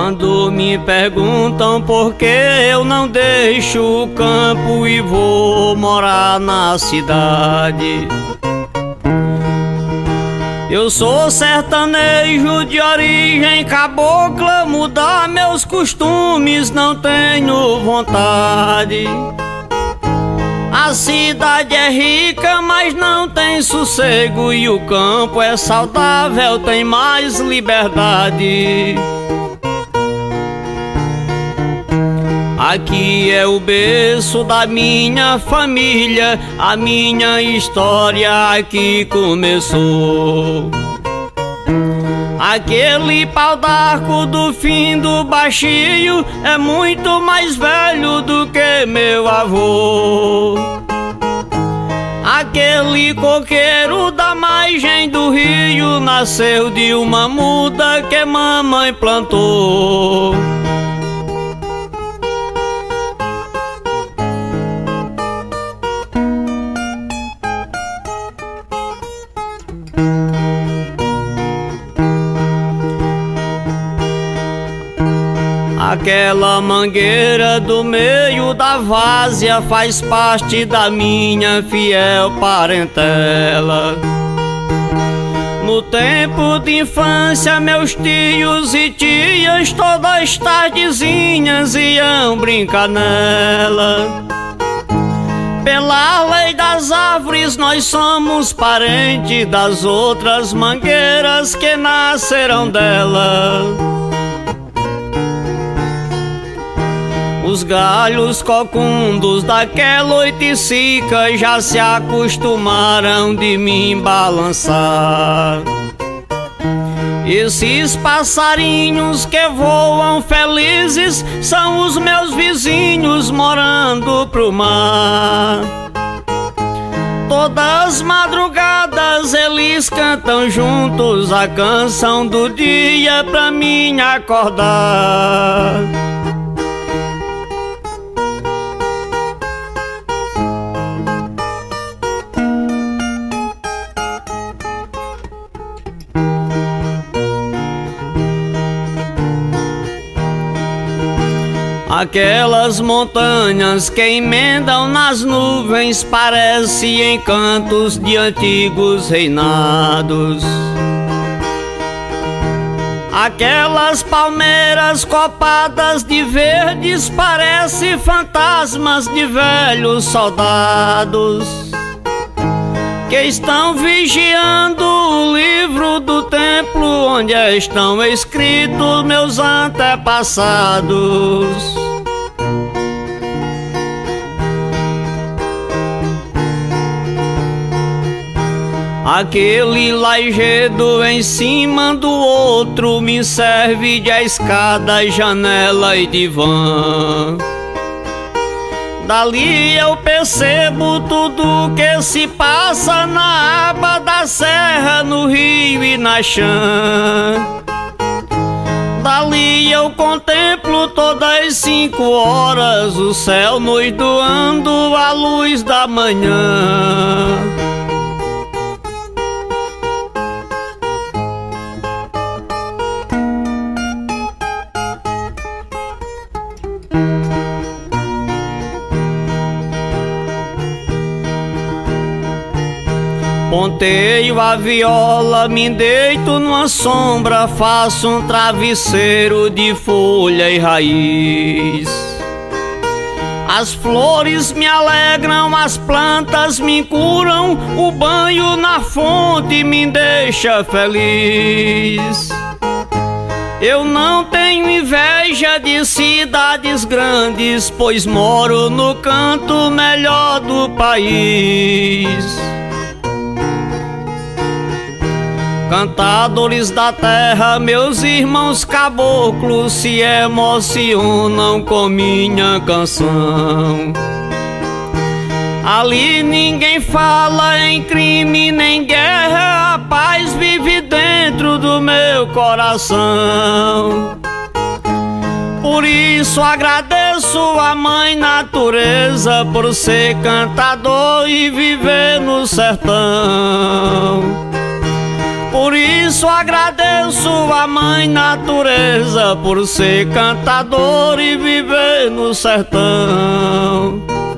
Quando me perguntam por que eu não deixo o campo e vou morar na cidade, eu sou sertanejo de origem cabocla, mudar meus costumes não tenho vontade. A cidade é rica, mas não tem sossego, e o campo é saudável, tem mais liberdade. Aqui é o berço da minha família, a minha história aqui começou. Aquele pau d'arco do fim do baixio é muito mais velho do que meu avô. Aquele coqueiro da margem do rio nasceu de uma muda que mamãe plantou. Aquela mangueira do meio da várzea faz parte da minha fiel parentela. No tempo de infância, meus tios e tias todas tardezinhas iam brincar nela. Pela lei das árvores nós somos parentes das outras mangueiras que nasceram dela. Os galhos cocundos daquela oiticica já se acostumaram de me balançar. Esses passarinhos que voam felizes são os meus vizinhos morando pro mar. Todas as madrugadas eles cantam juntos a canção do dia pra mim acordar. Aquelas montanhas que emendam nas nuvens parecem encantos de antigos reinados. Aquelas palmeiras copadas de verdes parecem fantasmas de velhos soldados que estão vigiando o livro do templo onde estão escritos meus antepassados. Aquele lajedo em cima do outro me serve de escada, janela e divã. Dali eu percebo tudo que se passa na aba da serra, no rio e na chã. Dali eu contemplo todas as 5 horas o céu nos doando a luz da manhã. Ponteio a viola, me deito numa sombra, faço um travesseiro de folha e raiz. As flores me alegram, as plantas me curam, o banho na fonte me deixa feliz. Eu não tenho inveja de cidades grandes, pois moro no canto melhor do país. Cantadores da terra, meus irmãos caboclos se emocionam com minha canção. Ali ninguém fala em crime nem guerra, a paz vive dentro do meu coração. Por isso agradeço a mãe natureza por ser cantador e viver no sertão. Por isso agradeço a mãe natureza por ser cantador e viver no sertão.